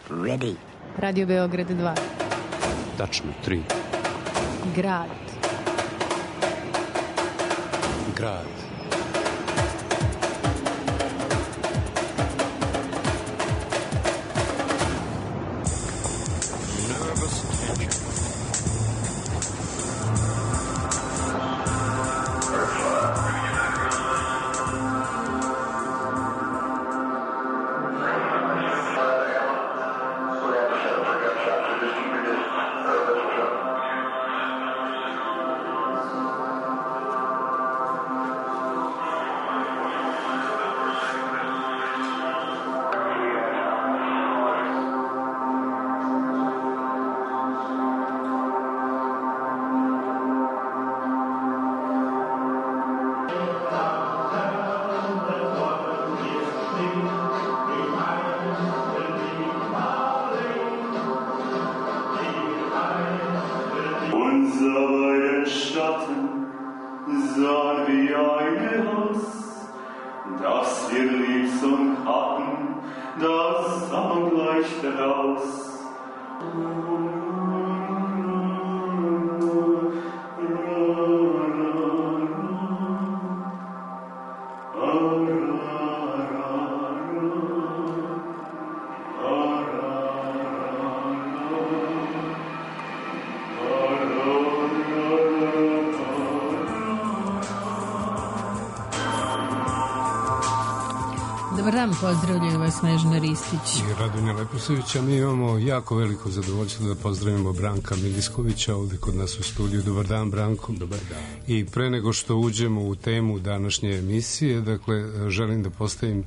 Ready. Radio Beograd 2. Tačno 3. Grad. Grad. Pozdravljaju vas Snežana Ristić i Radonja Leposavić, a mi imamo jako veliko zadovoljstvo da pozdravimo Branka Miliskovića ovde kod nas u studiju. Dobar dan, Branko. Dobar dan. I pre nego što uđemo u temu današnje emisije, dakle, želim da postavim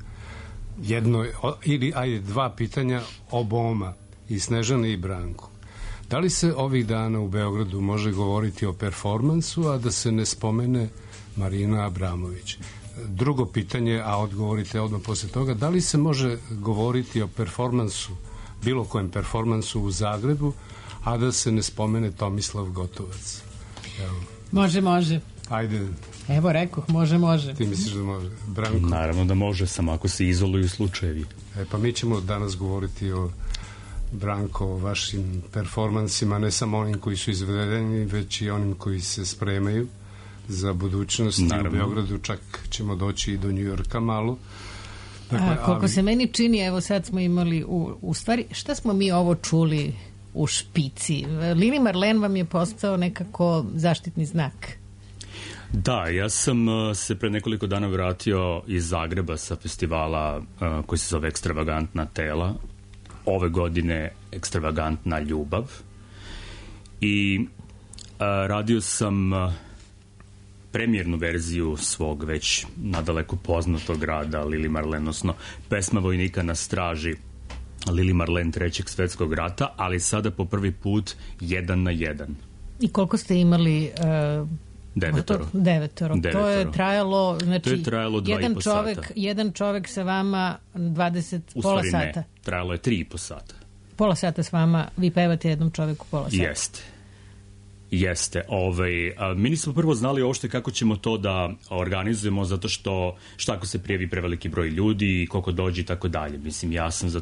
jedno ili dva pitanja oboma, i Snežani i Branku. Da li se ovih dana u Beogradu može govoriti o performansu, a da se ne spomene Marina Abramović? Drugo pitanje, a odgovorite odmah posle toga, da li se može govoriti o performansu, bilo kojem performansu u Zagrebu, a da se ne spomene Tomislav Gotovac? Evo. Može. Ajde. Evo rekoh, može. Ti misliš da može? Branko? Naravno da može, samo ako se izoluju slučajevi. Pa mi ćemo danas govoriti o, Branko, o vašim performansima, ne samo onim koji su izvedeni, već i onim koji se spremaju za budućnost. Naravno. U Beogradu čak ćemo doći i do Njujorka malo. Dakle, koliko se meni čini, evo sad smo imali u stvari, šta smo mi ovo čuli u špici? Lili Marlen vam je postao nekako zaštitni znak. Da, ja sam se pre nekoliko dana vratio iz Zagreba sa festivala koji se zove Ekstravagantna tela. Ove godine Ekstravagantna ljubav. I radio sam premijernu verziju svog već nadaleko poznatog rada Lili Marlen, odnosno Pesma vojnika na straži Lili Marlen Trećeg svetskog rata, ali sada po prvi put 1 na 1. I koliko ste imali? Devetoro. To je trajalo, znači, to je trajalo 2,5 sata. Jedan čovek sa vama 20, u pola stvari sata. Ne, trajalo je 3,5 sata. Pola sata s vama, vi pevate jednom čoveku pola sata. Jeste. Mi nismo prvo znali uopšte kako ćemo to da organizujemo, zato što šta ako se prijavi preveliki broj ljudi, koliko dođe i tako dalje. Mislim, ja sam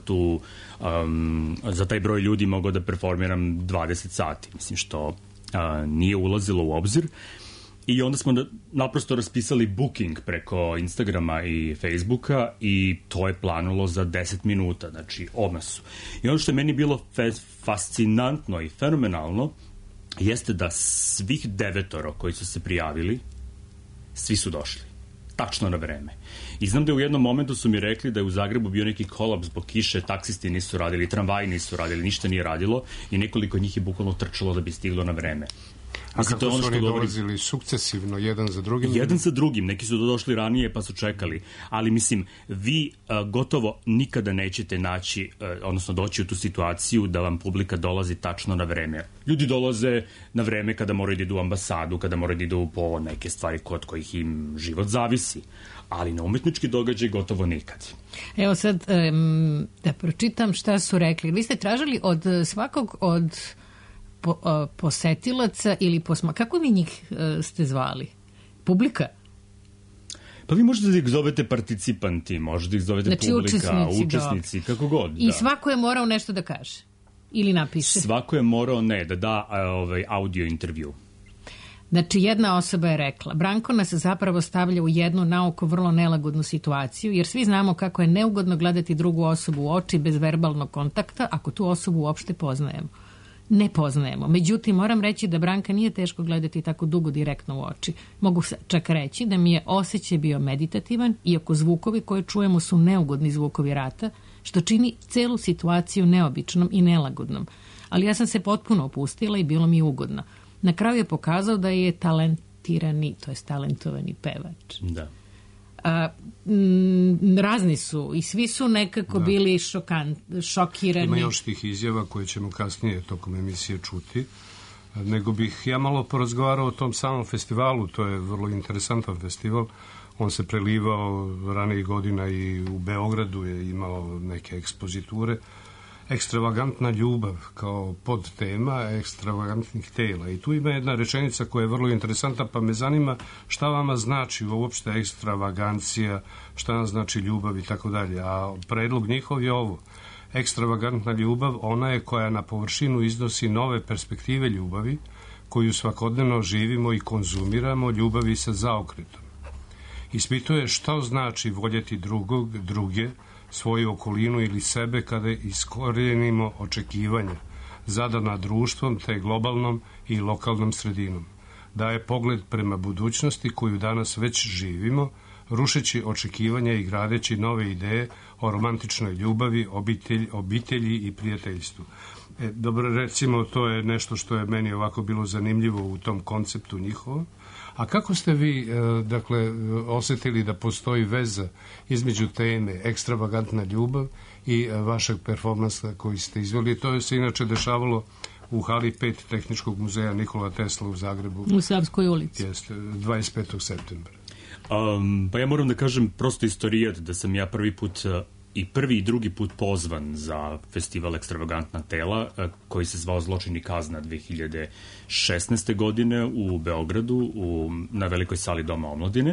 za taj broj ljudi mogao da performiram 20 sati. Mislim, što nije ulazilo u obzir. I onda smo naprosto raspisali booking preko Instagrama i Facebooka i to je planulo za 10 minuta, znači odmah su. I ono što je meni bilo fascinantno i fenomenalno jeste da svih 9 koji su se prijavili, svi su došli. Tačno na vreme. I znam da u jednom momentu su mi rekli da je u Zagrebu bio neki kolaps zbog kiše, taksisti nisu radili, tramvaji nisu radili, ništa nije radilo i nekoliko njih je bukvalno trčalo da bi stiglo na vreme. A kako su oni dolazili sukcesivno, jedan za drugim? Jedan za drugim, neki su došli ranije pa su čekali, ali mislim, vi gotovo nikada nećete naći, odnosno doći u tu situaciju da vam publika dolazi tačno na vreme. Ljudi dolaze na vreme kada moraju da idu u ambasadu, kada moraju da idu po neke stvari kod kojih im život zavisi, ali na umetnički događaj gotovo nikad. Evo sad da pročitam šta su rekli. Vi ste tražili od svakog od posetilaca ili kako vi njih ste zvali? Publika? Pa vi možete da ih zovete participanti, možete da ih zovete znači, publika, učesnici, kako god. I svako je morao nešto da kaže ili napiše. Svako je morao da da audio intervju. Znači, jedna osoba je rekla, Branko nas zapravo stavlja u jednu naoko vrlo nelagodnu situaciju, jer svi znamo kako je neugodno gledati drugu osobu u oči bez verbalnog kontakta, ako tu osobu uopšte poznajemo. Ne poznajemo. Međutim, moram reći da Branka nije teško gledati tako dugo direktno u oči. Mogu čak reći da mi je osjećaj bio meditativan, iako zvukovi koje čujemo su neugodni zvukovi rata, što čini celu situaciju neobičnom i nelagodnom. Ali ja sam se potpuno opustila i bilo mi je ugodno. Na kraju je pokazao da je talentirani, to je talentovani pevač. Da. Razni su i svi su nekako bili šokirani. Ima još tih izjava koje ćemo kasnije tokom emisije čuti. Nego bih ja malo porazgovarao o tom samom festivalu, to je vrlo interesantan festival. On se prelivao ranijih godina i u Beogradu je imao neke ekspoziture. Ekstravagantna ljubav kao podtema ekstravagantnih tela. I tu ima jedna rečenica koja je vrlo interesantna, pa me zanima šta vama znači uopšte ekstravagancija, šta nam znači ljubav i tako dalje. A predlog njihov je ovo. Ekstravagantna ljubav, ona je koja na površinu iznosi nove perspektive ljubavi, koju svakodnevno živimo i konzumiramo, ljubavi sa zaokretom. Ispituje šta znači voljeti drugog, druge, svoju okolinu ili sebe kada iskorijenimo očekivanja zadana društvom te globalnom i lokalnom sredinom. Daje pogled prema budućnosti koju danas već živimo, rušeći očekivanja i gradeći nove ideje o romantičnoj ljubavi, obitelji i prijateljstvu. Dobro, recimo, to je nešto što je meni ovako bilo zanimljivo u tom konceptu njihovom. A kako ste vi, dakle, osetili da postoji veza između teme ekstravagantna ljubav i vašeg performansa koji ste izveli? To je se inače dešavalo u hali 5 Tehničkog muzeja Nikola Tesla u Zagrebu. U Savskoj ulici. Jeste, 25. septembra. Pa ja moram da kažem prosto istorijat da sam ja prvi i drugi put pozvan za festival Ekstravagantna tela koji se zvao Zločin i kazna 2016. godine u Beogradu na velikoj sali Doma omladine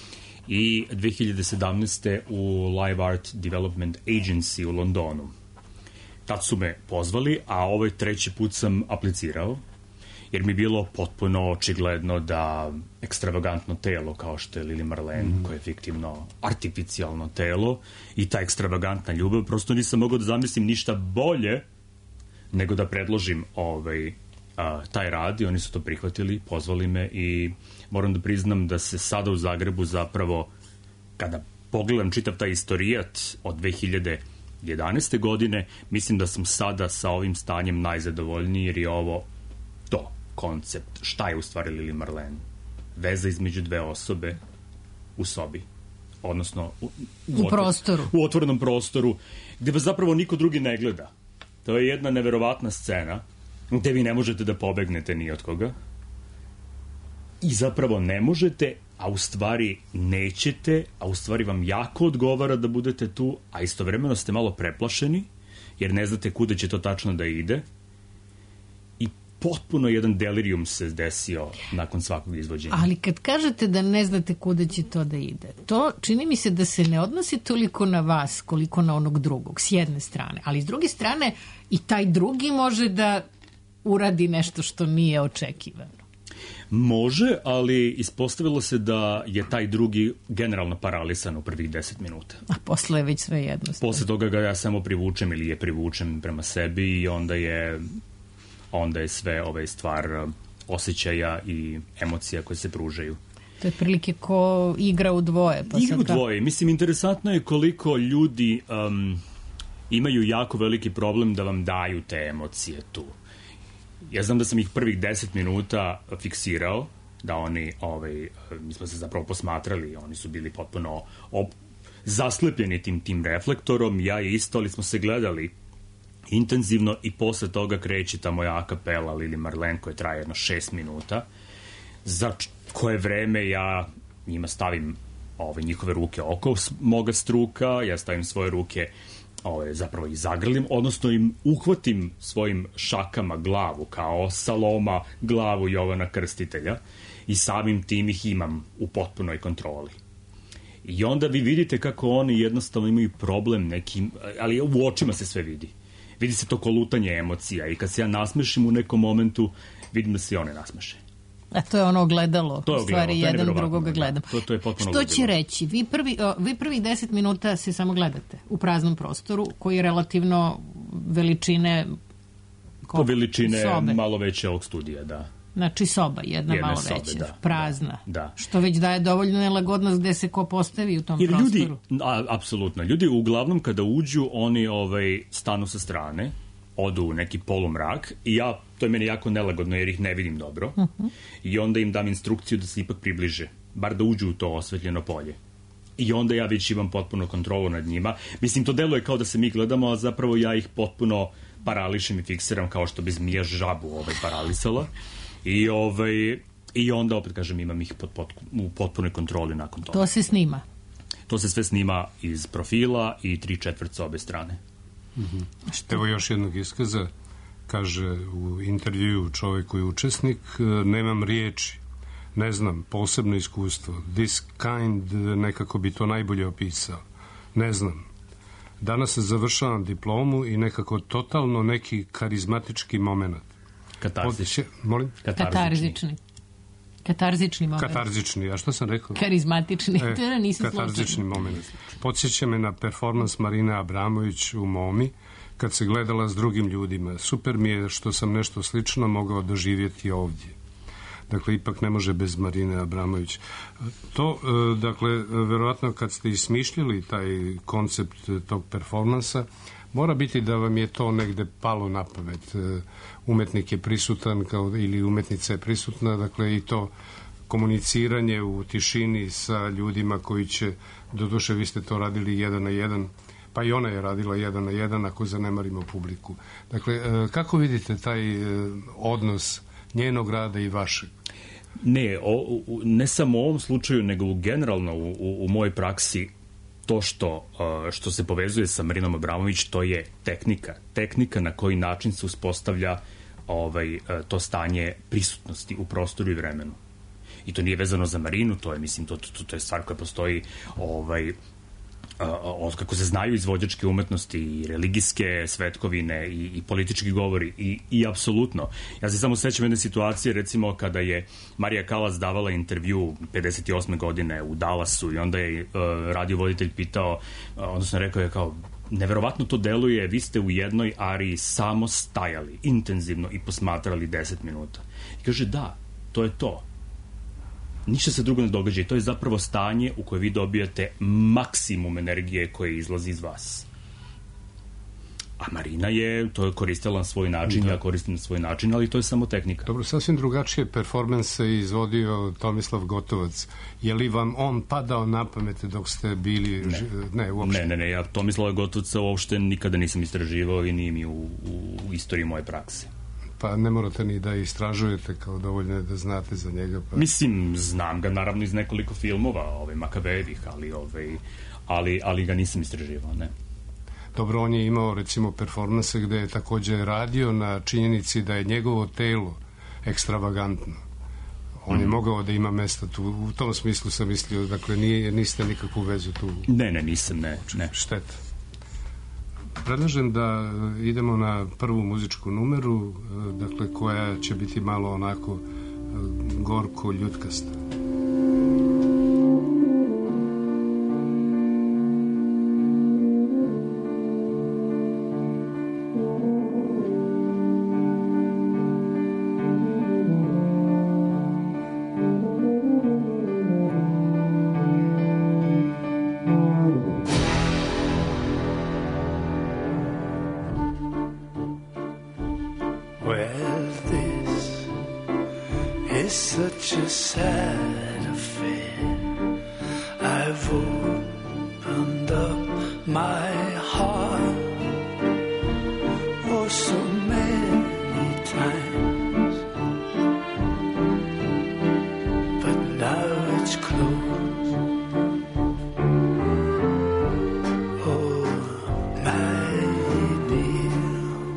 i 2017. u Live Art Development Agency u Londonu. Tad su me pozvali, a ovaj treći put sam aplicirao jer mi je bilo potpuno očigledno da ekstravagantno telo, kao što je Lili Marlene, koje je fiktivno, artificijalno telo, i ta ekstravagantna ljubav, prosto nisam mogao da zamislim ništa bolje nego da predložim taj rad i oni su to prihvatili, pozvali me i moram da priznam da se sada u Zagrebu zapravo, kada pogledam čitav taj istorijat od 2011. godine, mislim da sam sada sa ovim stanjem najzadovoljniji jer je ovo to koncept. Šta je u stvari Lili Marlene? Veza između dve osobe u sobi. Odnosno u prostoru. U otvorenom prostoru, gde vas zapravo niko drugi ne gleda. To je jedna neverovatna scena gde vi ne možete da pobegnete ni od koga. I zapravo ne možete, a u stvari nećete, a u stvari vam jako odgovara da budete tu, a istovremeno ste malo preplašeni, jer ne znate kuda će to tačno da ide. Potpuno jedan delirijum se desio nakon svakog izvođenja. Ali kad kažete da ne znate kuda će to da ide, to čini mi se da se ne odnosi toliko na vas koliko na onog drugog, s jedne strane. Ali s druge strane i taj drugi može da uradi nešto što nije očekivano. Može, ali ispostavilo se da je taj drugi generalno paralisan u prvih 10 minuta. A posle je već sve jednostavno. Posle toga ga ja samo privučem ili je privučem prema sebi i onda je sve stvar osjećaja i emocija koje se pružaju. To je prilike ko igra u dvoje. Igra u dvoje. Mislim, interesantno je koliko ljudi imaju jako veliki problem da vam daju te emocije tu. Ja znam da sam ih prvih 10 minuta fiksirao, da oni, mi smo se zapravo posmatrali, oni su bili potpuno zaslepljeni tim reflektorom, ja i isto, ali smo se gledali intenzivno i posle toga kreće ta moja akapela Lili Marlene koja traje jedno 6 minuta za koje vreme ja njima stavim njihove ruke oko moga struka, ja stavim svoje ruke zapravo i zagrlim, odnosno im uhvatim svojim šakama glavu kao Saloma glavu Jovana Krstitelja i samim tim ih imam u potpunoj kontroli. I onda vi vidite kako oni jednostavno imaju problem nekim, ali u očima se sve vidi. Vidi se to kolutanje emocija i kad se ja nasmešim u nekom momentu, vidim da se i one nasmeše. A to je ono ogledalo, to je u stvari jedan drugoga gledam. To je potpuno Što ogledalo. će reći? Vi prvih 10 minuta se samo gledate u praznom prostoru koji je relativno veličine po veličine sobe. Malo veće ovog studija, da. Znači soba, jedna malo sobe, veća, da, prazna. Da. Što već daje dovoljno nelagodnost gde se ko postavi u tom jer prostoru. Ljudi, apsolutno, ljudi uglavnom kada uđu, oni stanu sa strane, odu u neki polumrak i to je meni jako nelagodno jer ih ne vidim dobro i onda im dam instrukciju da se ipak približe, bar da uđu u to osvetljeno polje. I onda ja već imam potpuno kontrolu nad njima. Mislim, to deluje kao da se mi gledamo, a zapravo ja ih potpuno parališem i fiksiram kao što bi zmija žabu paralisala. I onda, opet kažem, imam ih u potpunoj kontroli nakon toga. To se snima? To se sve snima iz profila i 3/4 sa obe strane. Evo još jednog iskaza. Kaže u intervjuu čovjek koji je učesnik, nemam riječi, ne znam, posebno iskustvo. This kind, nekako bi to najbolje opisao. Ne znam. Danas završavam diplomu i nekako totalno neki karizmatički moment. Katarzični. Molim? Katarzični moment. Katarzični, a što sam rekao? Karizmatični, nisam katarzični moment. Podsjeća me na performans Marine Abramović u Momi, kad se gledala s drugim ljudima. Super mi je što sam nešto slično mogao doživjeti ovdje. Dakle, ipak ne može bez Marine Abramović. To, dakle, verovatno kad ste ismišljali taj koncept tog performansa, mora biti da vam je to negde palo na pamet. Umetnik je prisutan ili umetnica je prisutna, dakle i to komuniciranje u tišini sa ljudima koji će, doduše vi ste to radili 1 na 1, pa i ona je radila 1 na 1 ako zanemarimo publiku. Dakle, kako vidite taj odnos njenog rada i vašeg? Ne samo u ovom slučaju, nego generalno u mojoj praksi to što se povezuje sa Marinom Abramović, to je tehnika na koji način se uspostavlja to stanje prisutnosti u prostoru i vremenu. I to nije vezano za Marinu, to je, mislim, to je stvar koja postoji od kako se znaju izvođačke umetnosti i religijske svetkovine i politički govori i apsolutno. Ja se samo sećam jedne situacije, recimo kada je Marija Kalas davala intervju 58. godine u Dallasu i onda je radiovoditelj pitao, odnosno rekao je kao, neverovatno to deluje, vi ste u jednoj ariji samo stajali intenzivno i posmatrali 10 minuta. I kaže, da, to je to. Ništa se drugo ne događa i to je zapravo stanje u koje vi dobijate maksimum energije koje izlazi iz vas. A Marina je to koristila na svoj način, ja koristim na svoj način, ali to je samo tehnika. Dobro, sasvim drugačije performanse izvodio Tomislav Gotovac. Je li vam on padao na pamet dok ste bili... Ne, uopšte. Ne, ja Tomislava Gotovca uopšte nikada nisam istraživao i nije mi u istoriji moje prakse. Pa ne morate ni da istražujete, kao dovoljno je da znate za njega. Pa... Mislim, znam ga naravno iz nekoliko filmova, Makavejevih, ali ga nisam istraživao, ne. Dobro, on je imao recimo performanse gde je takođe radio na činjenici da je njegovo telo ekstravagantno. On je mogao da ima mesta tu, u tom smislu sam mislio, dakle niste nikakvu vezu tu. Ne, nisam, ne. Šteta. Predlažem da idemo na prvu muzičku numeru, dakle koja će biti malo onako gorko ljutkasta. Such a sad affair. I've opened up my heart oh so many times, but now it's closed. Oh, my dear,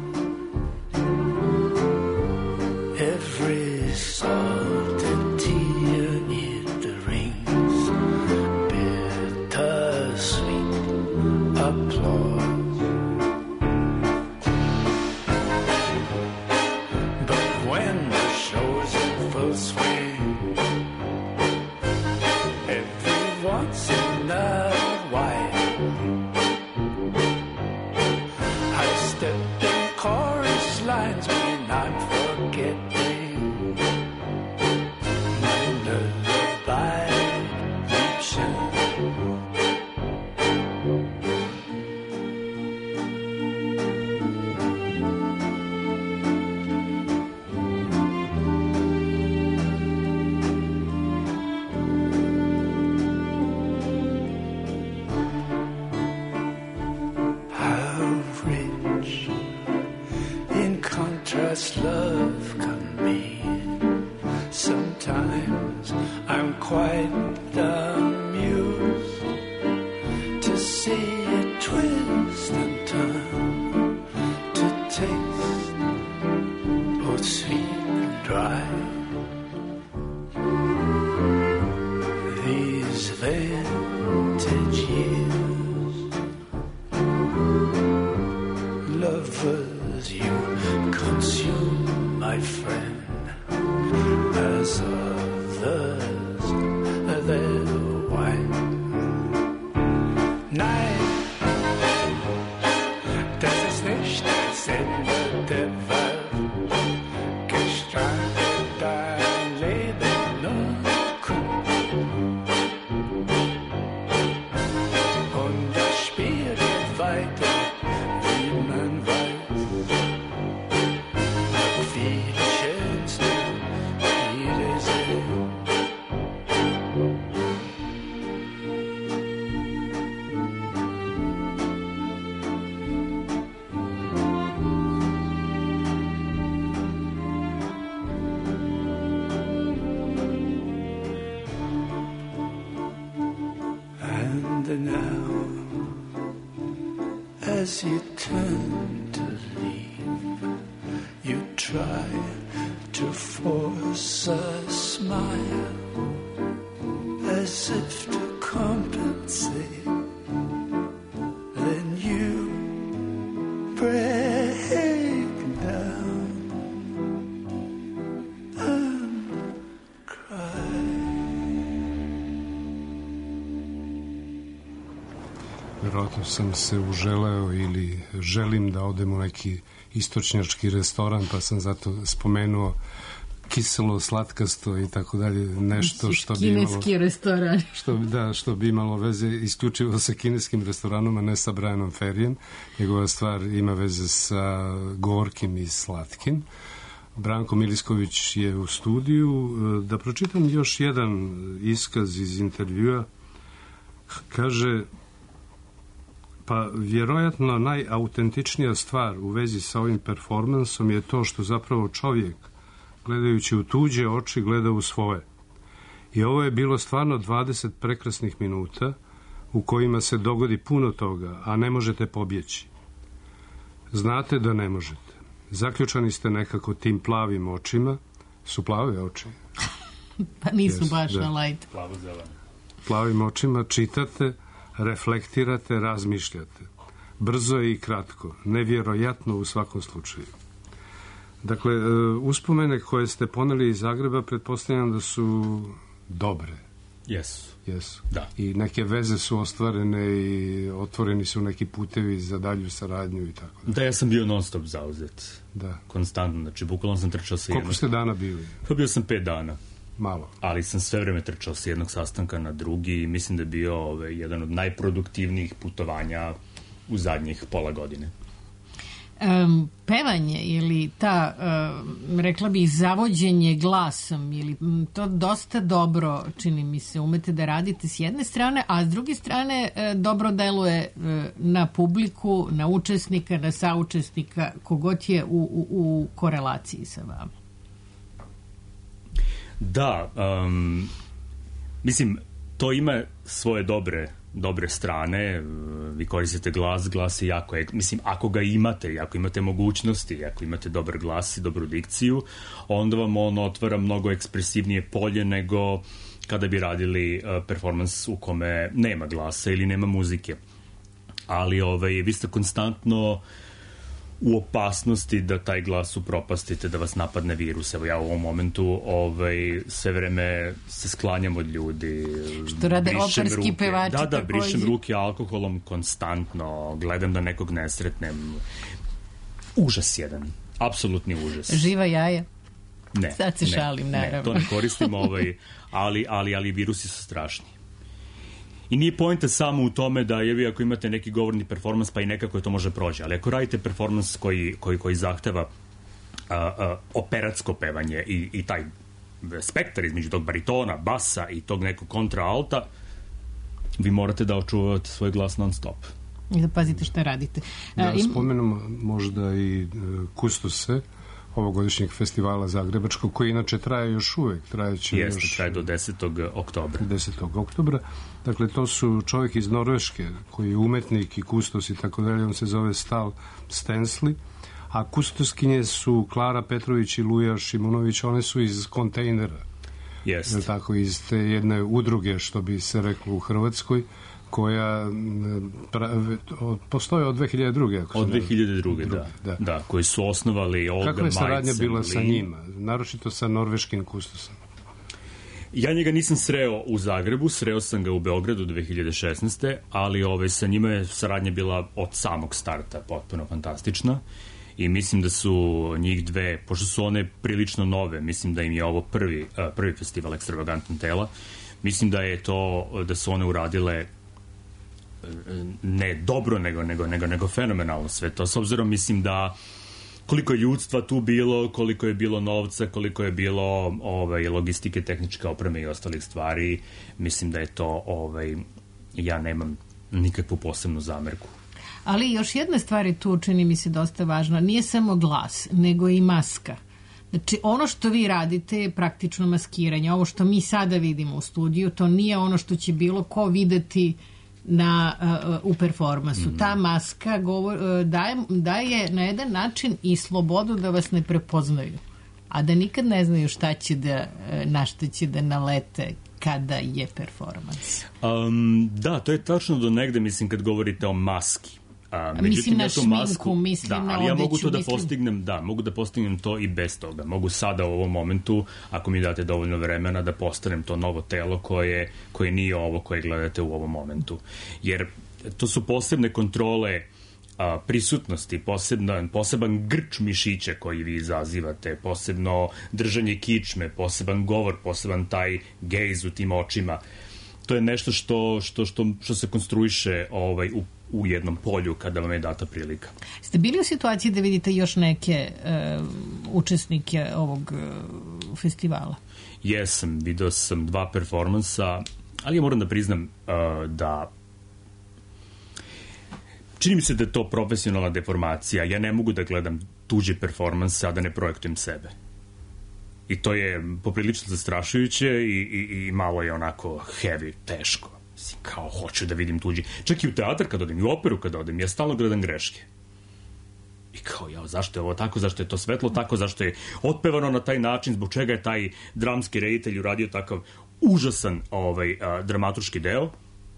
every song reminds me not forgetting my lullaby Liebchen. Love can be. Sometimes I'm quite amused to see it twist and turn, to taste both sweet and dry. These vintage years, lovers, you consume, my friend, as others their wine. Nein, das ist nicht das Ende der Welt. Gestrandet dein Leben noch cool. Und das Spiel geht weiter, wie man weiß. As you turn to leave, you try to force a smile, as if to compensate. Then you break down and cry. Vjerojatno sam se uželeo ili želim da odem u neki istočnjački restoran, pa sam zato spomenuo kiselo, slatkasto i tako dalje, nešto što bi imalo... Kineski restoran. Što bi imalo veze isključivo sa kineskim restoranom, a ne sa Brianom Ferryem. Njegova stvar ima veze sa gorkim i slatkim. Branko Milisković je u studiju. Da pročitam još jedan iskaz iz intervjua. Kaže... Pa vjerojatno najautentičnija stvar u vezi sa ovim performansom je to što zapravo čovjek, gledajući u tuđe oči, gleda u svoje. I ovo je bilo stvarno 20 prekrasnih minuta u kojima se dogodi puno toga, a ne možete pobjeći. Znate da ne možete. Zaključani ste nekako tim plavim očima. Su plave oči? Pa nisu baš da. na light. Plavo-zelene. Plavim očima čitate, reflektirate, razmišljate. Brzo je i kratko, nevjerojatno u svakom slučaju. Dakle, uspomene koje ste poneli iz Zagreba, pretpostavljam da su dobre. Jesu. Da. I neke veze su ostvarene i otvoreni su neki putevi za dalju saradnju i tako. Da, ja sam bio non stop zauzet. Da. Konstantno, znači bukvalno sam trčao sa Koliko ste dana bili? Pa bio sam 5 dana. Malo. Ali sam sve vreme trčao sa jednog sastanka na drugi i mislim da je bio jedan od najproduktivnijih putovanja u zadnjih pola godine. Pevanje ili ta, rekla bih, zavođenje glasom, ili to dosta dobro, čini mi se, umete da radite s jedne strane, a s druge strane dobro deluje na publiku, na učesnika, na saučesnika, kogod je u korelaciji sa vama. Da, mislim, to ima svoje dobre strane. Vi koristite glas je jako, mislim, ako ga imate, ako imate mogućnosti, ako imate dobar glas i dobru dikciju, onda vam on otvara mnogo ekspresivnije polje nego kada bi radili performans u kome nema glasa ili nema muzike. Ali vi ste konstantno u opasnosti da taj glas upropastite, da vas napadne virus. Evo ja u ovom momentu sve vreme se sklanjam od ljudi. Što rade operski pevači. Da, brišem ruke alkoholom konstantno, gledam da nekog ne sretnem. Užas jedan. Apsolutni užas. Živa jaja? Ne. Sad se šalim, naravno. Ne, to ne koristim, ali virusi su strašni. I nije poenta samo u tome da je vi ako imate neki govorni performans pa i nekako to može prođe, ali ako radite performans koji zahteva operatsko pevanje i taj spektar između tog baritona, basa i tog nekog kontra-alta, vi morate da očuvate svoj glas non stop. I da pazite šta radite. Spomenemo možda i Kustose, ovogodišnjeg festivala zagrebačkog, koji inače traje još uvek. Traje do 10. oktobra. 10. oktobra. Dakle, to su čovjek iz Norveške, koji je umetnik i kustos i tako dalje, on se zove Stal Stensli, a kustoskinje su Klara Petrović i Luja Šimunović, one su iz Kontejnera. Jeste. Tako, iz te jedne udruge, što bi se reklo u Hrvatskoj, koja postoje od 2002. Od 2002. Da, koji su osnovali Olga Majcen. Kakva je saradnja bila sa njima, naročito sa norveškim kustosom? Ja njega nisam sreo u Zagrebu, sreo sam ga u Beogradu 2016. ali sa njima je saradnja bila od samog starta potpuno fantastična i mislim da su njih dve, pošto su one prilično nove, mislim da im je ovo prvi festival Ekstravagantna tela, mislim da su one uradile ne dobro, nego fenomenalno sve to. S obzirom, mislim da koliko je ljudstva tu bilo, koliko je bilo novca, koliko je bilo logistike, tehničke opreme i ostalih stvari, mislim da je to, ja nemam nikakvu posebnu zamerku. Ali još jedna stvar je tu, čini mi se dosta važna, nije samo glas, nego i maska. Znači, ono što vi radite je praktično maskiranje. Ovo što mi sada vidimo u studiju, to nije ono što će bilo ko videti u performansu. Ta maska daje na jedan način i slobodu da vas ne prepoznaju, a da nikad ne znaju na šta će da nalete kada je performans. Da, to je tačno do negde, mislim, kad govorite o maski. Mislim na šminku, mislim na odeću. Ja mogu to da postignem, mogu da postignem to i bez toga. Mogu sada u ovom momentu, ako mi date dovoljno vremena, da postanem to novo telo koje nije ovo koje gledate u ovom momentu. Jer to su posebne kontrole prisutnosti, poseban grč mišića koji vi izazivate, posebno držanje kičme, poseban govor, poseban taj gejz u tim očima. To je nešto što se konstruiše u jednom polju kada vam je data prilika. Ste bili u situaciji da vidite još neke učesnike ovog festivala? Jesam, video sam 2 performansa, ali ja moram da priznam da čini mi se da je to profesionalna deformacija. Ja ne mogu da gledam tuđe performanse, a da ne projektujem sebe. I to je poprilično zastrašujuće i malo je onako heavy, teško. Kao hoću da vidim tuđi. Čak i u teatr kad odem, i u operu kad odem, ja stalno gledam greške. I kao, zašto je ovo tako, zašto je to svetlo tako, zašto je otpevano na taj način, zbog čega je taj dramski reditelj uradio takav užasan dramaturški deo.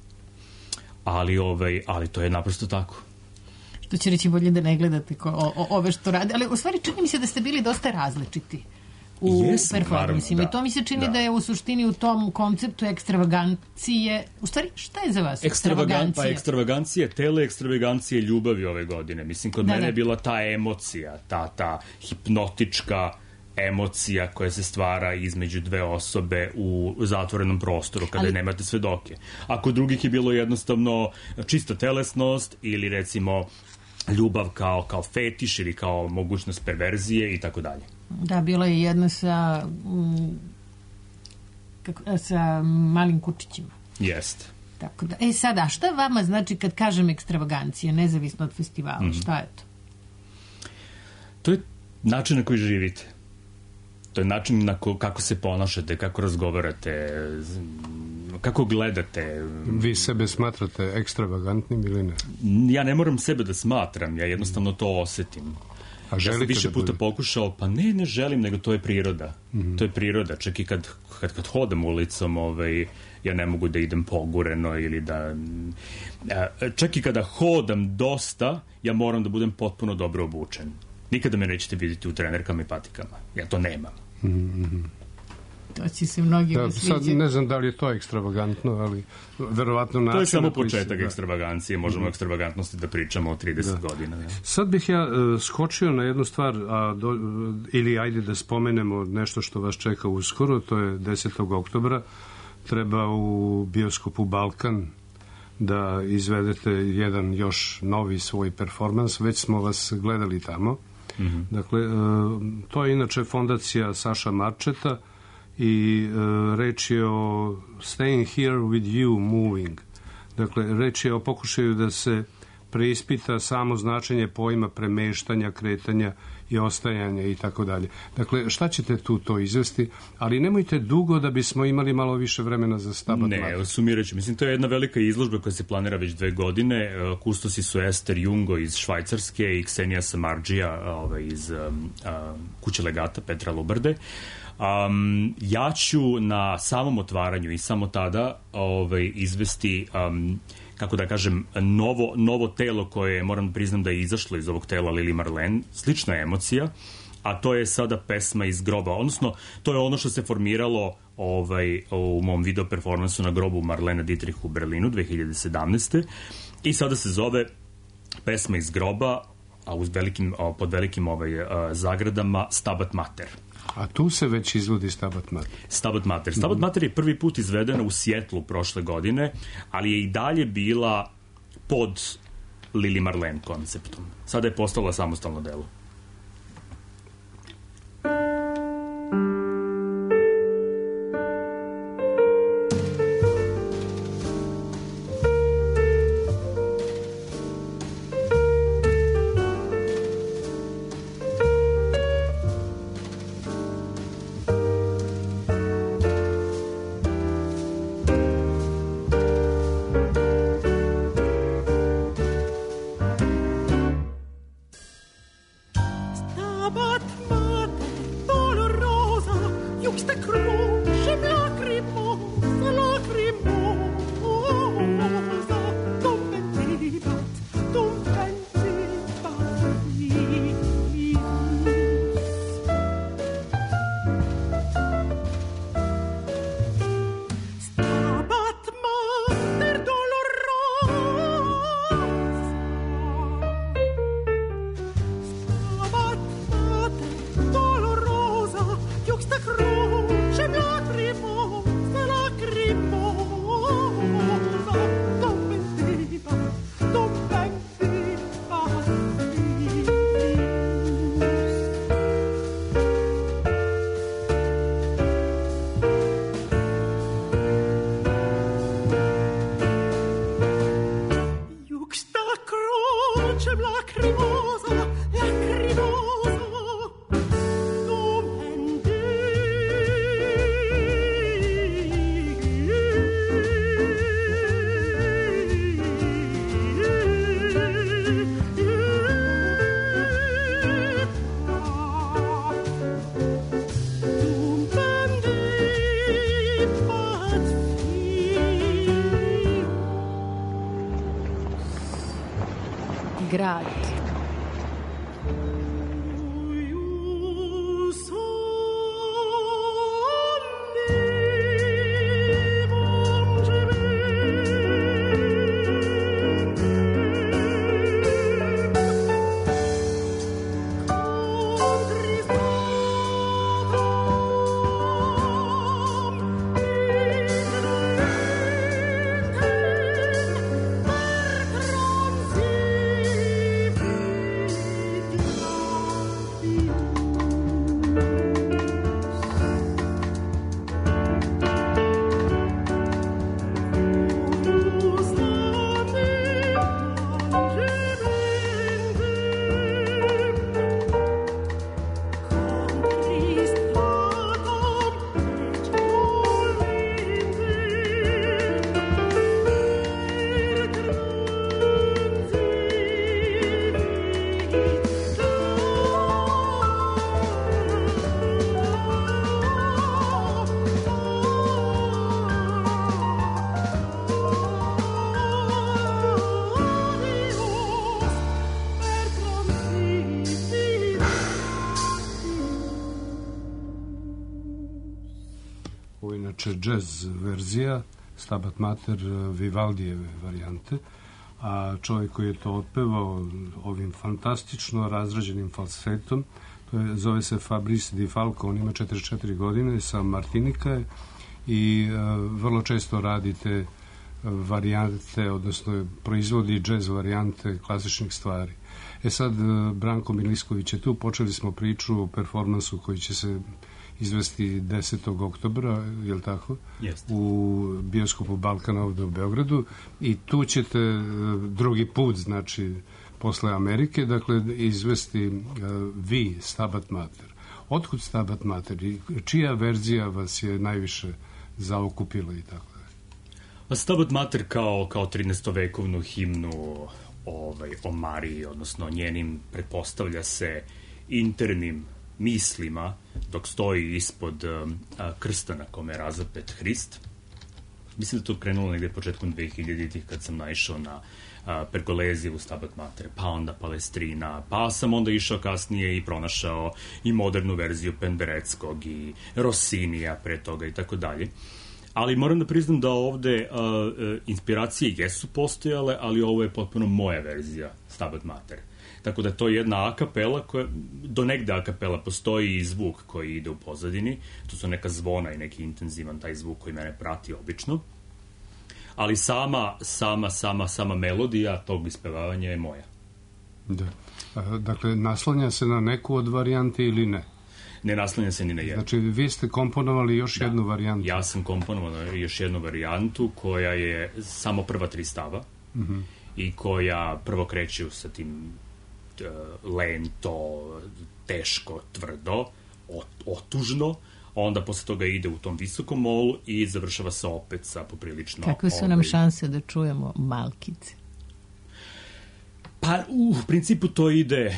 Ali to je naprosto tako. Što će reći bolje da ne gledate ove što rade, ali u stvari čini mi se da ste bili dosta različiti u performansima. I to mi se čini da je u suštini u tom konceptu ekstravagancije. U stvari, šta je za vas ekstravagancija? Pa ekstravagancija, ekstravagancije ljubavi ove godine. Mislim, kod mene je bila ta emocija, ta hipnotička emocija koja se stvara između dve osobe u zatvorenom prostoru kada nemate svedoke. A kod drugih je bilo jednostavno čista telesnost ili recimo ljubav kao fetiš ili kao mogućnost perverzije i tako dalje. Da, bila je jedna sa malim kučićima. Jeste. Tako da, sada, a šta vama znači kad kažem ekstravagancija, nezavisno od festivala, šta je to? To je način na koji živite. To je način kako se ponašate, kako razgovarate, kako gledate. Vi sebe smatrate ekstravagantnim ili ne? Ja ne moram sebe da smatram, ja jednostavno to osetim. A želite ja sam više puta pokušao, pa ne želim, nego to je priroda. To je priroda, čak i kad hodam ulicom, ja ne mogu da idem pogureno ili da... Čak i kada hodam dosta, ja moram da budem potpuno dobro obučen. Nikada me nećete vidjeti u trenerkama i patikama. Ja to nemam. To će se mnogima sviđati. Sad ne znam da li je to ekstravagantno, ali verovatno način... To je samo početak ekstravagancije, možemo o ekstravagantnosti da pričamo o 30 godina. Ja. Sad bih ja skočio na jednu stvar, ili ajde da spomenemo nešto što vas čeka uskoro, to je 10. oktobra, treba u bioskopu Balkan da izvedete jedan još novi svoj performans, već smo vas gledali tamo. Dakle, to je inače fondacija Saša Marčeta i reč je o Staying Here With You Moving. Dakle, reč je o pokušaju da se preispita samo značenje pojma premeštanja, kretanja i ostajanja i tako dalje. Dakle, šta ćete tu to izvesti, ali nemojte dugo da bismo imali malo više vremena za Stabat Mater. Ne, sumirat ću. Mislim, to je jedna velika izložba koja se planira već 2 godine. Kustosi su Ester Jungo iz Švajcarske i Ksenija Samardžija iz Kuće legata Petra Lubarde. Ja ću na samom otvaranju i samo tada izvesti kako da kažem, novo telo koje, moram priznam da je izašlo iz ovog tela Lili Marlene, slična emocija, a to je sada pesma iz groba, odnosno to je ono što se formiralo u mom video performansu na grobu Marlena Dietrich u Berlinu 2017. I sada se zove pesma iz groba, a pod velikim zagradama Stabat Mater. A tu se već izvodi Stabat Mater. Stabat Mater. Stabat Mater je prvi put izvedena u Sjetlu prošle godine, ali je i dalje bila pod Lili Marlene konceptom. Sada je postala samostalno delo. Juxta croce, lacrimo Ovo je inače jazz verzija Stabat Mater Vivaldijeve varijante, a čovjek koji je to otpevao ovim fantastično razrađenim falsetom, zove se Fabrice Di Falco, on ima 44 godine, sa Martinika i vrlo često radite varijante, odnosno proizvodi džez varijante klasičnih stvari. Sad, Branko Milisković je tu, počeli smo priču o performansu koji će se izvesti 10. oktobra, je li tako? Jeste. U bioskopu Balkana ovde u Beogradu i tu ćete drugi put, znači posle Amerike, dakle izvesti vi Stabat Mater. Otkud Stabat Mater i čija verzija vas je najviše zaokupila i tako da? Stabat Mater kao 13-vekovnu himnu o Mariji, odnosno njenim, pretpostavlja se, internim mislima dok stoji ispod krsta na kome je razapet Hrist. Mislim da to krenulo negde početkom 2000-ih kad sam naišao na Pergoleziju Stabat Mater, pa onda Palestrina, pa sam onda išao kasnije i pronašao i modernu verziju Pendereckog i Rossinija pre toga i tako dalje. Ali moram da priznam da ovde inspiracije jesu postojale, ali ovo je potpuno moja verzija Stabat Mater. Tako da to je jedna akapela koja, do negde akapela, postoji i zvuk koji ide u pozadini, to su neka zvona i neki intenzivan taj zvuk koji mene prati obično, ali sama melodija tog ispevavanja je moja. Da. Dakle, naslanja se na neku od varijante ili ne? Ne naslanja se ni na jednu. Znači, vi ste komponovali još jednu varijantu. Ja sam komponovao još jednu varijantu koja je samo prva 3 stava i koja prvo kreće sa tim lento, teško, tvrdo, otužno, onda posle toga ide u tom visokom molu i završava se opet sa poprilično... Kakve su nam šanse da čujemo malkice? Pa, u principu to ide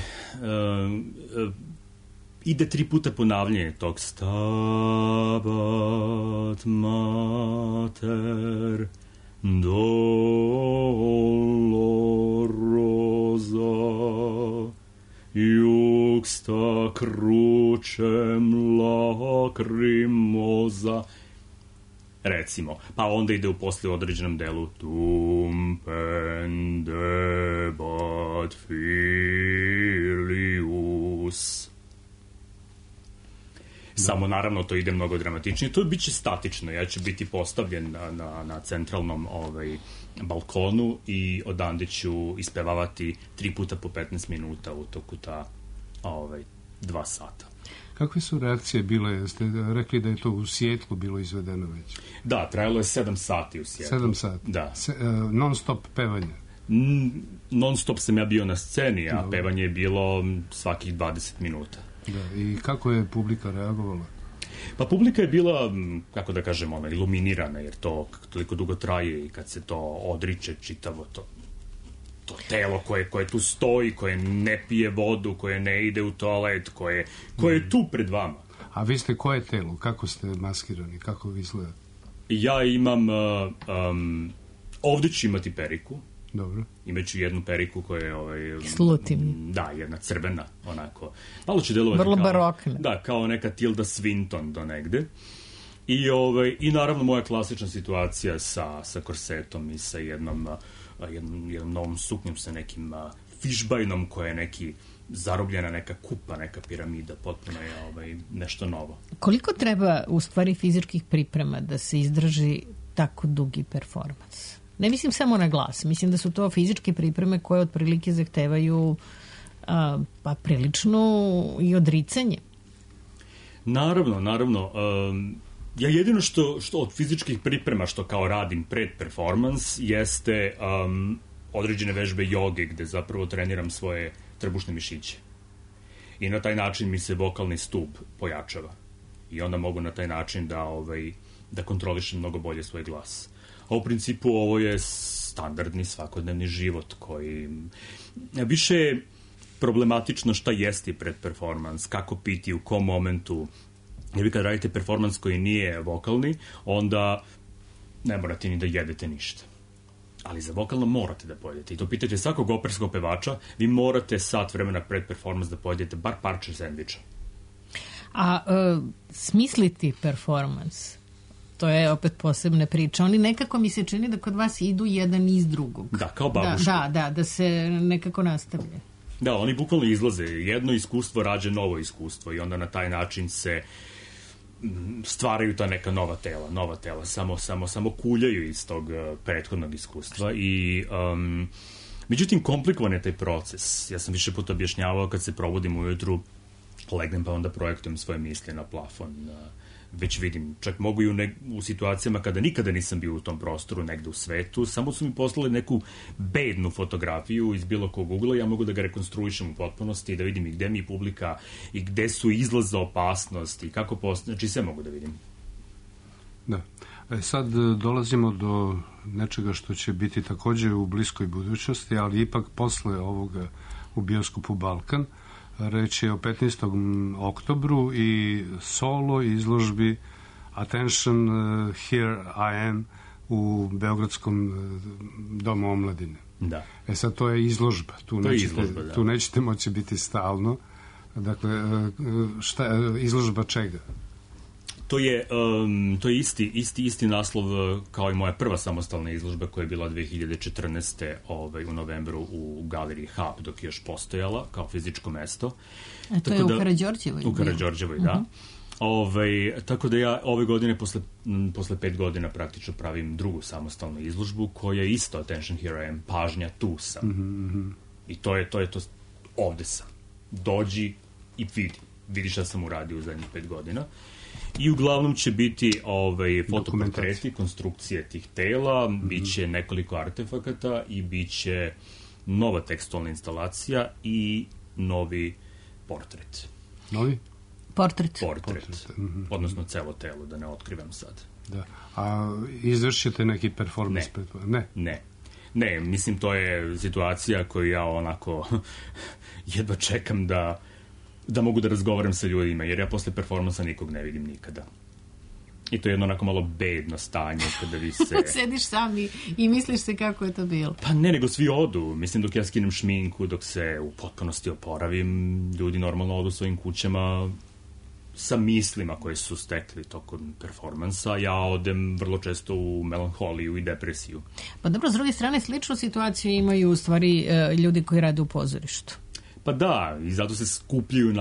3 puta ponavljanje tog Stabat Mater dolorosa juxta crucem lacrimosa, recimo, pa onda ide u posle određenom delu tum pendebat filius. Samo naravno to ide mnogo dramatičnije. To biće statično. Ja ću biti postavljen na centralnom balkonu i odande ću ispevavati 3 puta po 15 minuta u toku ta 2 sata. Kakve su reakcije bile? Ste rekli da je to u Sijetlu bilo izvedeno već? Da, trajalo je 7 sati u Sijetlu. 7 sati? Da. Non stop pevanje? Non stop sam ja bio na sceni, a pevanje je bilo svakih 20 minuta. Da, i kako je publika reagovala? Pa publika je bila, kako da kažem, iluminirana, jer to toliko dugo traje i kad se to odriče čitavo to telo koje tu stoji, koje ne pije vodu, koje ne ide u toalet, koje je tu pred vama. A vi ste koje telo? Kako ste maskirani? Kako vi izgledate? Ja imam, ovde ću imati periku. Dobro. Imaću jednu periku koja je... Slutim. Da, jedna crvena, onako. Malo će delovati vrlo barokna. Da, kao neka Tilda Swinton do negde. I naravno moja klasična situacija sa korsetom i sa jednom novom suknjom sa nekim fišbajnom koja je neki zarobljena neka kupa, neka piramida, potpuno je nešto novo. Koliko treba u stvari fizičkih priprema da se izdrži tako dugi performans? Ne mislim samo na glas, mislim da su to fizičke pripreme koje otprilike zahtevaju pa prilično i odricanje. Naravno. Ja jedino što od fizičkih priprema što kao radim pred performans jeste određene vežbe joge gde zapravo treniram svoje trbušne mišiće. I na taj način mi se vokalni stub pojačava. I onda mogu na taj način da kontrolišem mnogo bolje svoj glas. A u principu ovo je standardni svakodnevni život koji više je problematično šta jesti pred performans, kako piti, u kom momentu. Jer vi kad radite performans koji nije vokalni, onda ne morate ni da jedete ništa. Ali za vokalno morate da pojedete. I to pitajte svakog operskog pevača, vi morate sat vremena pred performans da pojedete bar parče sendviča. A smisliti performans to je opet posebna priča. Oni nekako mi se čini da kod vas idu jedan iz drugog. Da, kao babuška. Da se nekako nastavlja. Da, oni bukvalno izlaze. Jedno iskustvo rađe novo iskustvo i onda na taj način se stvaraju ta neka nova tela. Samo kuljaju iz tog prethodnog iskustva i međutim, komplikovan je taj proces. Ja sam više puta objašnjavao kad se probudim ujutru, legnem pa onda projektujem svoje misli na plafon. Već vidim, čak mogu i u situacijama kada nikada nisam bio u tom prostoru negde u svetu, samo su mi poslali neku bednu fotografiju iz bilo kog ugla, ja mogu da ga rekonstruišem u potpunosti i da vidim i gde mi je publika i gde su izlaz za opasnost i kako postoje, znači sve mogu da vidim. Da. Sad dolazimo do nečega što će biti takođe u bliskoj budućnosti, ali ipak posle ovoga u bioskopu Balkan. Reč je o 15. oktobru i solo izložbi Attention, Here I Am u Beogradskom domu omladine. Da. Sad to je izložba. Tu nećete moći biti stalno. Dakle, izložba čega? To je isti naslov kao i moja prva samostalna izložba koja je bila 2014. U novembru u galeriji Hub, dok je još postojala kao fizičko mesto. A to je u Karađorđevoj? U Karađorđevoj, da. Tako da ja ove godine, posle 5 godina praktično pravim drugu samostalnu izložbu koja je isto Attention Here I Am, pažnja, tu sam. I to je to, ovde sam. Dođi i vidi šta sam uradio u zadnjih 5 godina. I uglavnom će biti fotoportreti, konstrukcije tih tela, biće nekoliko artefakata i biće nova tekstualna instalacija i novi portret. Novi? Portret. Odnosno celo telo, da ne otkrivam sad. Da. A izvršite neki performans? Ne, mislim to je situacija koju ja onako jedva čekam da mogu da razgovaram sa ljudima, jer ja posle performansa nikog ne vidim nikada. I to je jedno onako malo bedno stanje kada vi se... Sediš sam i misliš se kako je to bilo. Pa ne, nego svi odu. Mislim, dok ja skinem šminku, dok se u potpunosti oporavim, ljudi normalno odu svojim kućama sa mislima koje su stekli tokom performansa. Ja odem vrlo često u melanholiju i depresiju. Pa dobro, s druge strane, sličnu situaciju imaju u stvari ljudi koji rade u pozorištu. Pa da, i zato se skupljaju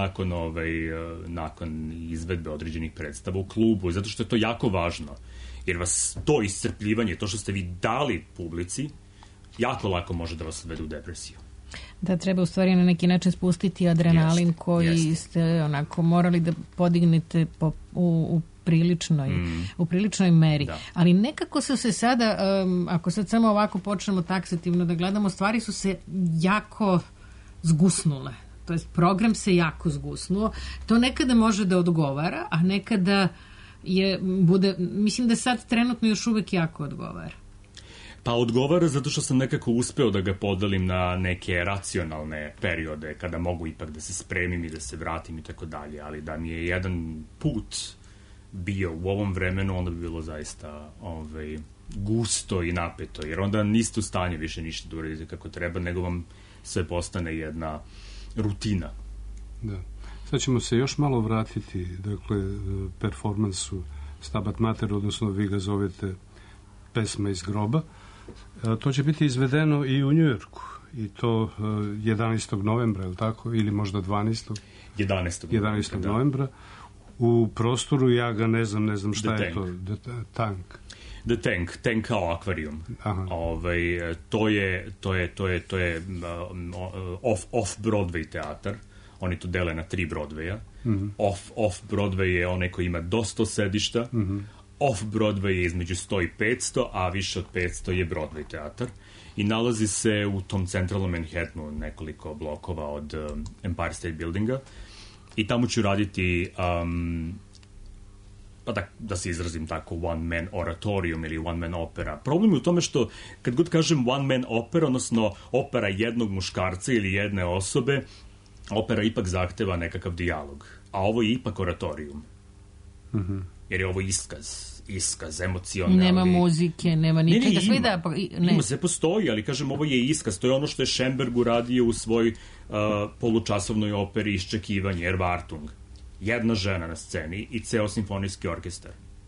nakon izvedbe određenih predstava u klubu, zato što je to jako važno, jer vas to iscrpljivanje, to što ste vi dali publici, jako lako može da vas odvede u depresiju. Da, treba u stvari na neki način spustiti adrenalin koji ste onako morali da podignete u priličnoj meri. Da. Ali nekako su se sada, ako sad samo ovako počnemo taksativno da gledamo, stvari su se jako zgusnule. To jest, program se jako zgusnuo. To nekada može da odgovara, a nekada bude, mislim da sad trenutno još uvek jako odgovara. Pa odgovara zato što sam nekako uspeo da ga podelim na neke racionalne periode kada mogu ipak da se spremim i da se vratim i tako dalje, ali da mi je jedan put bio u ovom vremenu, onda bi bilo zaista gusto i napeto, jer onda niste u stanju više ništa da uradite kako treba, nego vam sve postane jedna rutina. Da. Sad ćemo se još malo vratiti, dakle, performansu Stabat Mater, odnosno vi ga zovete Pesma iz groba. To će biti izvedeno i u Njujorku, i to 11. novembra, je li tako? Ili možda 12. 11. novembra. U prostoru, ja ga ne znam šta je to. The Tank kao akvarijum. To je off-Broadway teatar. Oni to dele na 3 Broadwaya. Off-Broadway je onaj koji ima do 100 sedišta. Off-Broadway je između 100 i 500, a više od 500 je Broadway teatar. I nalazi se u tom centralnom Manhattanu, nekoliko blokova od Empire State Buildinga. I tamo ću raditi... da se izrazim tako, one man oratorium ili one man opera. Problem je u tome što kad god kažem one man opera, odnosno opera jednog muškarca ili jedne osobe, opera ipak zahteva nekakav dijalog. A ovo je ipak oratorijum. Jer je ovo iskaz, emocionalni. Nema muzike, nema ničega. Ima, sve postoji, ali kažem, ovo je iskaz. To je ono što je Schoenberg uradio u svoj polučasovnoj operi Iščekivanje, Erwartung. Jedna žena na sceni i ceo simfonijski orkestar.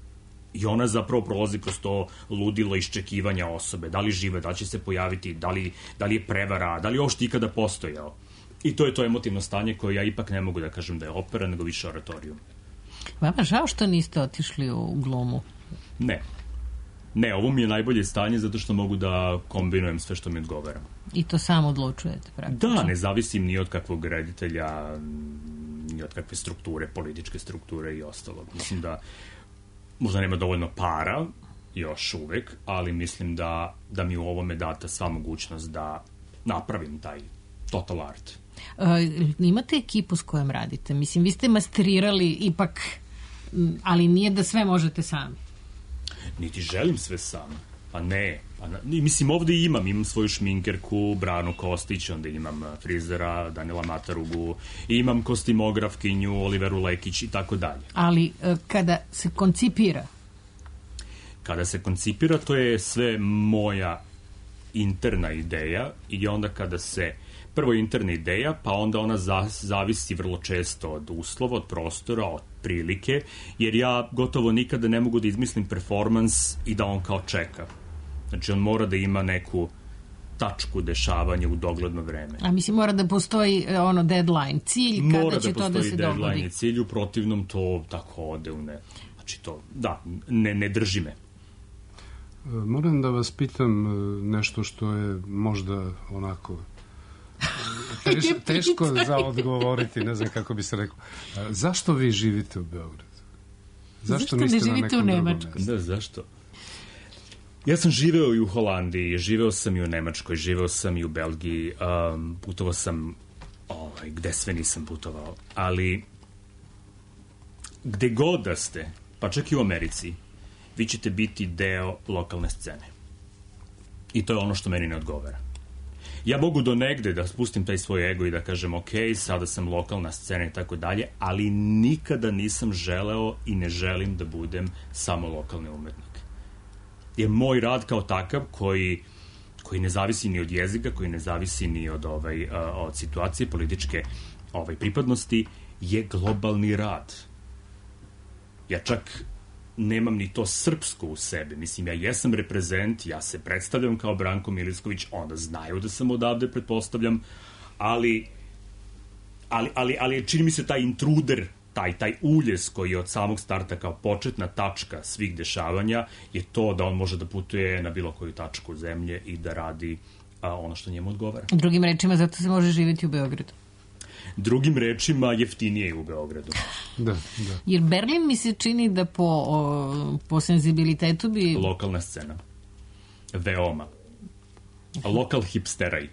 I ona zapravo prolazi kroz to ludilo iščekivanja osobe, da li žive, da li će se pojaviti, da li je prevara, da li je uopšte ikada postojao. I to je to emotivno stanje koje ja ipak ne mogu da kažem da je opera, nego više oratorijum. Vama žao što niste otišli u glumu? Ne, ovo mi je najbolje stanje zato što mogu da kombinujem sve što mi odgovara. I to sam odlučujete praktično? Da, ne zavisim ni od kakvog reditelja, ni od kakve strukture, političke strukture i ostalo. Mislim da možda nema dovoljno para, još uvek, ali mislim da mi u ovome data sva mogućnost da napravim taj total art. Imate ekipu s kojom radite? Mislim, vi ste masterirali ipak, ali nije da sve možete sami. Niti želim sve sam. Pa ne. Mislim, ovde imam svoju šminkerku, Branu Kostić, onda imam frizera, Danila Matarugu, imam kostimografkinju, Oliveru Lekić i tako dalje. Ali kada se koncipira? Kada se koncipira, to je sve moja interna ideja i onda kada se prvo interna ideja, pa onda ona zavisi vrlo često od uslova, od prostora, od prilike, jer ja gotovo nikada ne mogu da izmislim performans i da on kao čeka. Znači, on mora da ima neku tačku dešavanja u dogledno vreme. A mislim, mora da postoji deadline, cilj, kada će to da se dogodi. Mora da postoji deadline i cilj, u protivnom to tako ode u ne. Znači, to, da, ne drži me. Moram da vas pitam nešto što je možda onako teško za odgovoriti, ne znam kako bi se rekao. Zašto vi živite u Beogradu? Zašto ne živite u Nemačkoj? Da, zašto? Ja sam živeo i u Holandiji, živeo sam i u Nemačkoj, živeo sam i u Belgiji, putovao sam gde sve nisam putovao, ali gde god da ste, pa čak i u Americi, vi ćete biti deo lokalne scene. I to je ono što meni ne odgovara. Ja mogu do negde da spustim taj svoj ego i da kažem ok, sada sam lokalna scena i tako dalje, ali nikada nisam želeo i ne želim da budem samo lokalni umetnik. Jer moj rad kao takav koji ne zavisi ni od jezika, koji ne zavisi ni od situacije političke pripadnosti, je globalni rad. Ja čak nemam ni to srpsko u sebi. Mislim, ja jesam reprezent, ja se predstavljam kao Branko Milicković, onda znaju da sam odavde, pretpostavljam, ali čini mi se taj intruder, taj uljes koji je od samog starta kao početna tačka svih dešavanja je to da on može da putuje na bilo koju tačku zemlje i da radi ono što njemu odgovara. Drugim rečima, zato se može živjeti u Beogradu. Drugim rečima, jeftinije je u Beogradu. Da. Jer Berlin mi se čini da po senzibilitetu bi... Lokalna scena. Veoma. Lokal hipsteraj.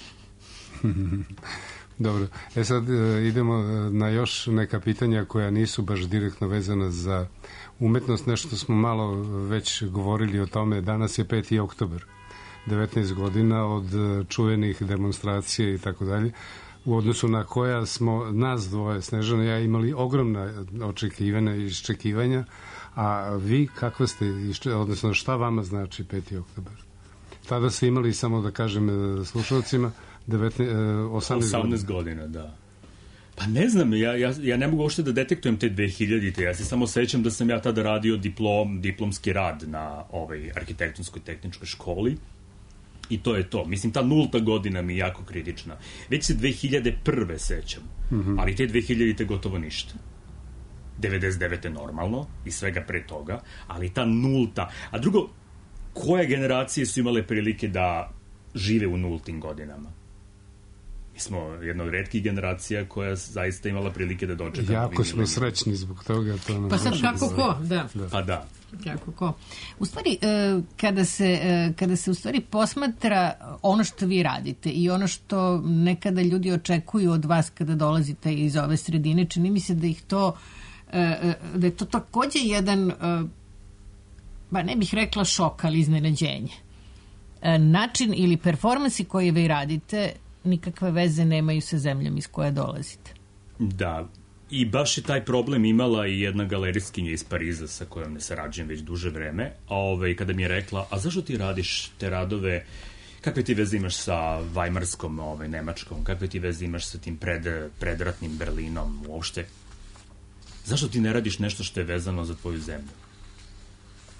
Dobro. Sad idemo na još neka pitanja koja nisu baš direktno vezana za umetnost. Nešto smo malo već govorili o tome. Danas je 5. oktobar. 19 godina od čuvenih demonstracija i tako dalje, u odnosu na koja smo nas dvoje, Snežana i ja, imali ogromna očekivanja i iščekivanja, a vi kako ste, odnosno šta vama znači 5. oktobar? Tada ste imali, samo da kažem slušalcima, 18 godina, da. Pa ne znam, ja ne mogu uopšte da detektujem te 2000-te, ja se samo sećam da sam ja tada radio diplomski rad na arhitektonskoj tehničkoj školi. I to je to. Mislim, ta 0. godina mi je jako kritična. Već se 2001. sećam, ali te 2000. gotovo ništa. 99. normalno i svega pre toga, ali ta 0. A drugo, koje generacije su imale prilike da žive u 0. godinama? Mi smo jedna od retkih generacija koja zaista imala prilike da dočeka. Jako smo srećni zbog toga. Pa sad kako ko, da. Pa da. Kako ko. U stvari, kada se u stvari posmatra ono što vi radite i ono što nekada ljudi očekuju od vas kada dolazite iz ove sredine, čini mi se da da je to takođe jedan, ne bih rekla šok, ali iznenađenje. Način ili performansi koje vi radite nikakve veze nemaju sa zemljom iz koje dolazite. Da, i baš je taj problem imala i jedna galerijskinja iz Pariza sa kojom ne sarađujem već duže vreme, kada mi je rekla, a zašto ti radiš te radove, kakve ti veze imaš sa Weimarskom, Nemačkom, kakve ti veze imaš sa tim predratnim Berlinom uopšte, zašto ti ne radiš nešto što je vezano za tvoju zemlju?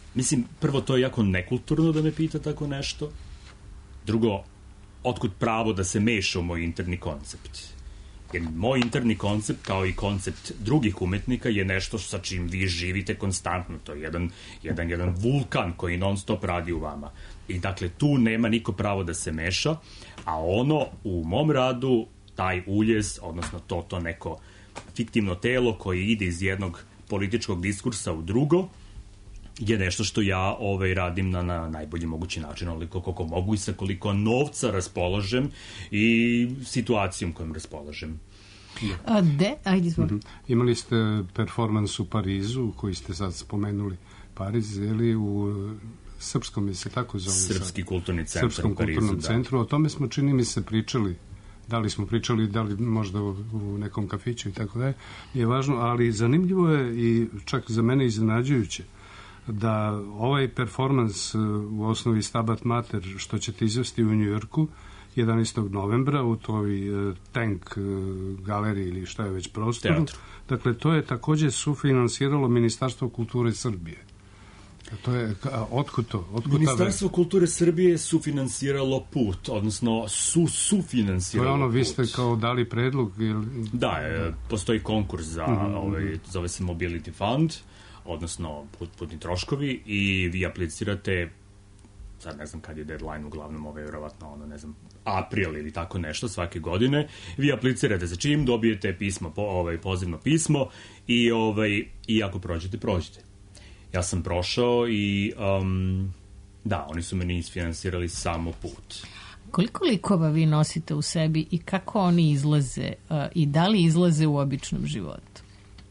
Mislim, prvo, to je jako nekulturno da me pita tako nešto. Drugo, otkud pravo da se meša u moj interni koncept? Jer moj interni koncept, kao i koncept drugih umetnika, je nešto sa čim vi živite konstantno. To je jedan vulkan koji non stop radi u vama. I dakle, tu nema niko pravo da se meša, a ono u mom radu, taj uljez, odnosno to neko fiktivno telo koje ide iz jednog političkog diskursa u drugo, je nešto što ja radim na najbolji mogući način, onoliko koliko mogu i sa koliko novca raspolažem i situacijom kojom raspolažem. Ajde, izvoli. Imali ste performans u Parizu, koji ste sad spomenuli, Pariz, ili u srpskom, je se tako zove? Srpski kulturni centar Srpskom u Parizu, kulturnom centru. O tome smo, čini mi se, pričali. Da li smo pričali, da li možda u nekom kafiću i tako da je važno, ali zanimljivo je i čak za mene iznenađujuće da ovaj performans u osnovi Stabat Mater što ćete izvesti u Njujorku 11. novembra u toj Tank galeriji ili šta je već prostoru. Teatru. Dakle, to je takođe sufinansiralo Ministarstvo kulture Srbije. To je, otkud to? Ministarstvo kulture Srbije je sufinansiralo put, odnosno sufinansiralo put. To je vi ste kao dali predlog? Ili... Da, postoji konkurs za, zove se Mobility Fund, odnosno putni troškovi, i vi aplicirate, sad ne znam kad je deadline, uglavnom vjerovatno april ili tako nešto svake godine, vi aplicirate za čim, dobijete pismo, pozivno pismo i ako prođete. Ja sam prošao i da, oni su meni isfinansirali samo put. Koliko likova vi nosite u sebi i kako oni izlaze i da li izlaze u običnom životu?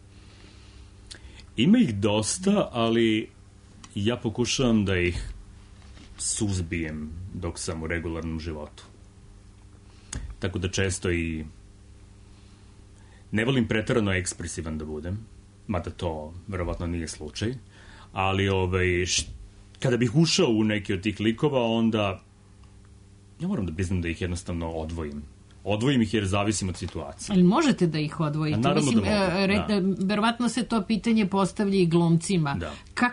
Ima ih dosta, ali ja pokušavam da ih suzbijem dok sam u regularnom životu. Tako da često i ne volim preterano ekspresivan da budem, mada to verovatno nije slučaj, ali kada bih ušao u neki od tih likova, onda ja moram da priznam da ih jednostavno odvojim. Odvojim ih jer zavisim od situacije. Ali možete da ih odvojite? Naravno da mogu, verovatno se to pitanje postavlja i glumcima. Da.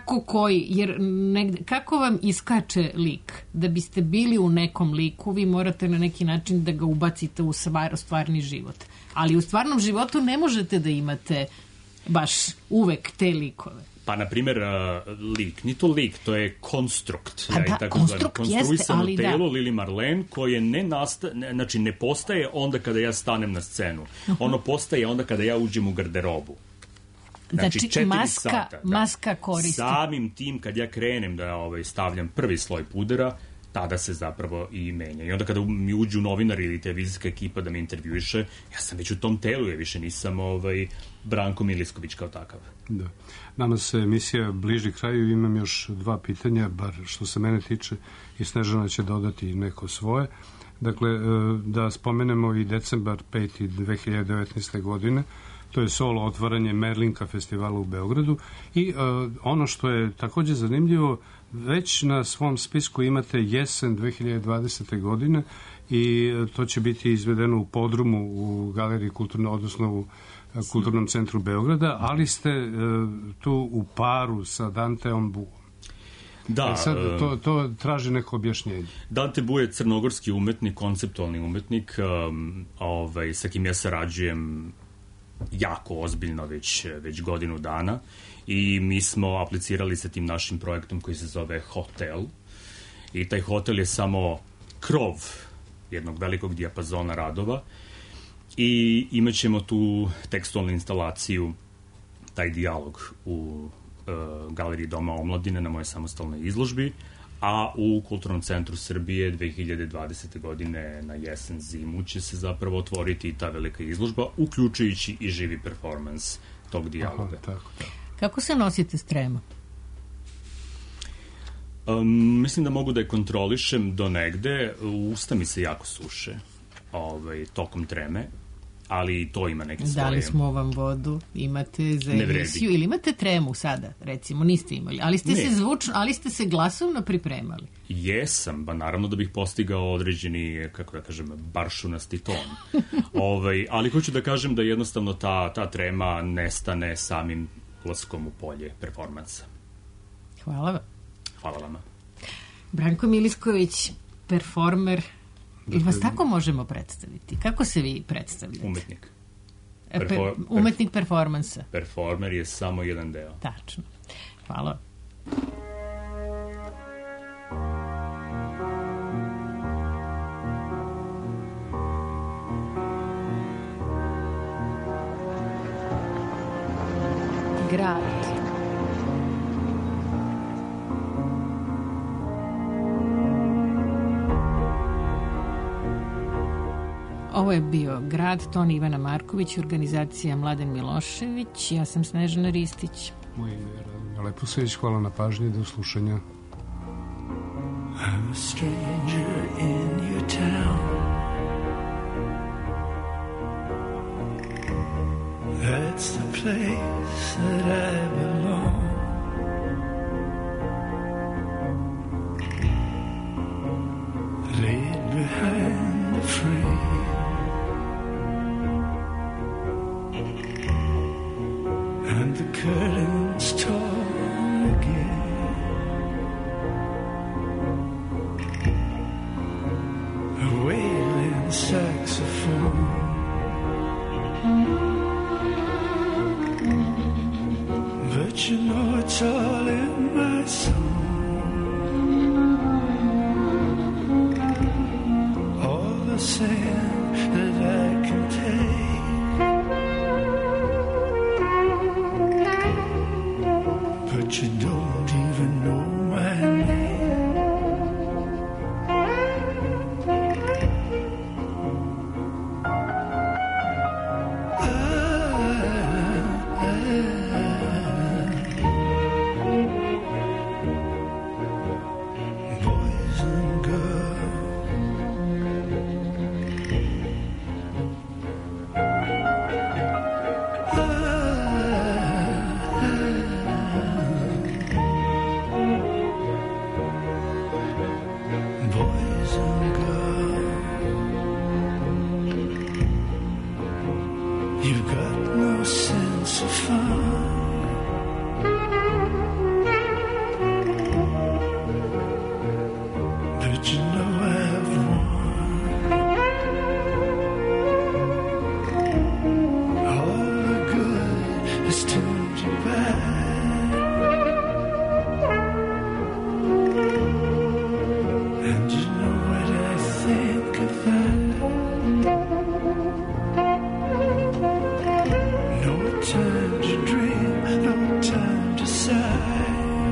Kako vam iskače lik? Da biste bili u nekom liku, vi morate na neki način da ga ubacite u stvarni život. Ali u stvarnom životu ne možete da imate baš uvek te likove. Pa, na primjer, lik. Ni to lik, to je konstrukt. Konstrukt jeste, ali telo Lili Marlene koje ne postaje onda kada ja stanem na scenu. Ono postaje onda kada ja uđem u garderobu. Znači 4 sata. Maska koristi. Samim tim kad ja krenem da stavljam prvi sloj pudera, tada se zapravo i menja. I onda kada mi uđu novinari ili televizijska ekipa da me intervjuiše, ja sam već u tom telu, ja više nisam Branko Milisković kao takav. Da. Nama se emisija bliži kraju, imam još 2 pitanja, bar što se mene tiče, i Snežana će dodati neko svoje. Dakle, da spomenemo i decembar 5. 2019. godine, to je solo otvaranje Merlinka festivala u Beogradu, i ono što je takođe zanimljivo, već na svom spisku imate jesen 2020. godine i to će biti izvedeno u podrumu u Galeriji kulturno, odnosno u Kulturnom centru Beograda, ali ste tu u paru sa Danteom Buom. Da. Sad, to traži neko objašnjenje. Dante Bu je crnogorski umetnik, konceptualni umetnik, sa kim ja sarađujem jako ozbiljno već godinu dana, i mi smo aplicirali sa tim našim projektom koji se zove Hotel, i taj hotel je samo krov jednog velikog dijapazona radova, i imat ćemo tu tekstualnu instalaciju, taj dijalog u Galeriji Doma omladine na moje samostalnoj izložbi, a u Kulturnom centru Srbije 2020. godine na jesen zimu će se zapravo otvoriti ta velika izložba, uključujući i živi performans tog dijaloga. Tako. Kako se nosite s tremom? Mislim da mogu da je kontrolišem do negde. Usta mi se jako suše tokom treme, ali to ima neke svoje... Dali smo vam vodu, imate za emisiju, ili imate tremu sada, recimo, niste imali, ali ste se glasovno pripremali. Jesam, naravno da bih postigao određeni, kako da kažem, baršunasti ton. Ali hoću da kažem da jednostavno ta trema nestane samim ulaskom u polje performansa. Hvala vam. Hvala vama. Branko Milisković, performer. Ili vas tako možemo predstaviti? Kako se vi predstavljate? Umetnik. Umetnik performansa. Performer je samo jedan deo. Tačno. Hvala. Grad. Ovo je bio Grad, ton Ivana Marković, organizacija Mladen Milošević. Ja sam Snežana Ristić. Moje ime je Radomir Leposević. Hvala na pažnji, do slušanja. I'm a stranger in your town. That's the place that I belong. Laid behind the frame, and the curtains torn again. A wailing saxophone, but you know it's all in my song. All the sand that I can take, but you don't even know my name. Boys and girls, boys and girls, you've got no sense of fun. But you know I've won. All the good has turned you back, and you know what I think of that. No time to dream, no time to sigh.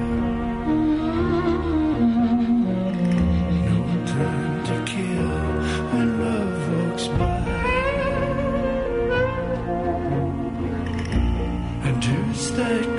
No time to kill when love walks by. And who's that